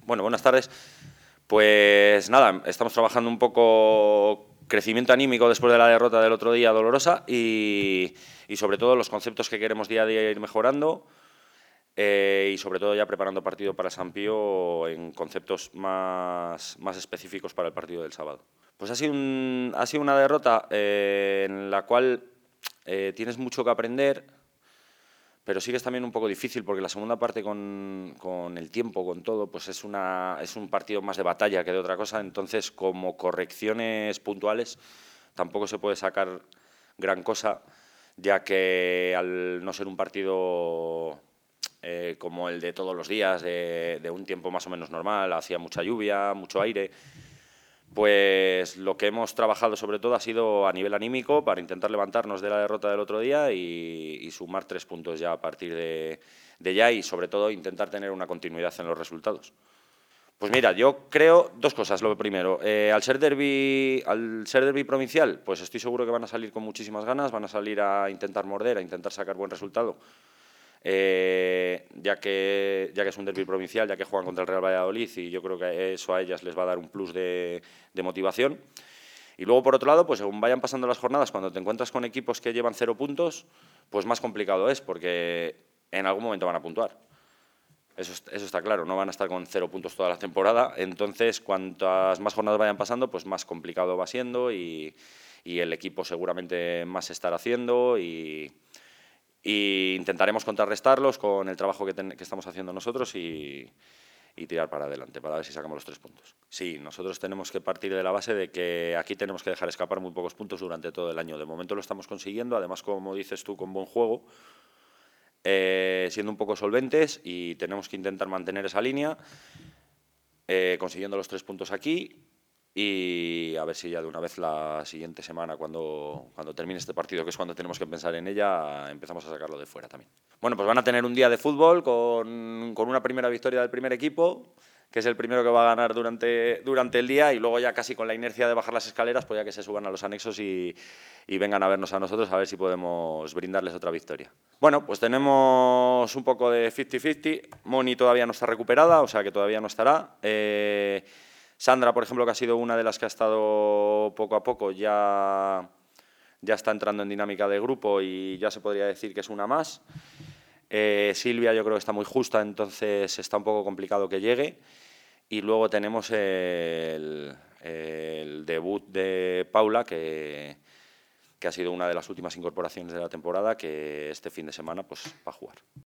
Bueno, buenas tardes. Pues nada, estamos trabajando un poco crecimiento anímico después de la derrota del otro día dolorosa y sobre todo los conceptos que queremos día a día ir mejorando y sobre todo ya preparando partido para San Pío en conceptos más específicos para el partido del sábado. Pues ha sido una derrota en la cual tienes mucho que aprender, pero sí que es también un poco difícil porque la segunda parte con el tiempo, con todo, pues es un partido más de batalla que de otra cosa. Entonces, como correcciones puntuales, tampoco se puede sacar gran cosa, ya que al no ser un partido como el de todos los días, de un tiempo más o menos normal, hacía mucha lluvia, mucho aire, pues lo que hemos trabajado sobre todo ha sido a nivel anímico para intentar levantarnos de la derrota del otro día y sumar 3 puntos ya a partir de ya y sobre todo intentar tener una continuidad en los resultados. Pues mira, yo creo dos cosas. Lo primero, al ser derbi provincial, pues estoy seguro que van a salir con muchísimas ganas, van a salir a intentar morder, a intentar sacar buen resultado. Ya que es un derbi provincial, ya que juegan contra el Real Valladolid y yo creo que eso a ellas les va a dar un plus de motivación. Y luego, por otro lado, pues según vayan pasando las jornadas, cuando te encuentras con equipos que llevan 0 puntos, pues más complicado es, porque en algún momento van a puntuar. Eso está claro, no van a estar con 0 puntos toda la temporada, entonces cuantas más jornadas vayan pasando, pues más complicado va siendo y el equipo seguramente más estará haciendo y intentaremos contrarrestarlos con el trabajo que estamos haciendo nosotros y tirar para adelante, para ver si sacamos los 3 puntos. Sí, nosotros tenemos que partir de la base de que aquí tenemos que dejar escapar muy pocos puntos durante todo el año. De momento lo estamos consiguiendo, además, como dices tú, con buen juego, siendo un poco solventes y tenemos que intentar mantener esa línea, consiguiendo los 3 puntos aquí. Y a ver si ya de una vez la siguiente semana, cuando termine este partido, que es cuando tenemos que pensar en ella, empezamos a sacarlo de fuera también. Bueno, pues van a tener un día de fútbol con una primera victoria del primer equipo, que es el primero que va a ganar durante el día, y luego ya casi con la inercia de bajar las escaleras, pues ya que se suban a los anexos y vengan a vernos a nosotros a ver si podemos brindarles otra victoria. Bueno, pues tenemos un poco de 50-50. Moni todavía no está recuperada, o sea que todavía no estará. Sandra, por ejemplo, que ha sido una de las que ha estado poco a poco, ya está entrando en dinámica de grupo y ya se podría decir que es una más. Silvia yo creo que está muy justa, entonces está un poco complicado que llegue. Y luego tenemos el debut de Paula, que ha sido una de las últimas incorporaciones de la temporada, que este fin de semana pues va a jugar.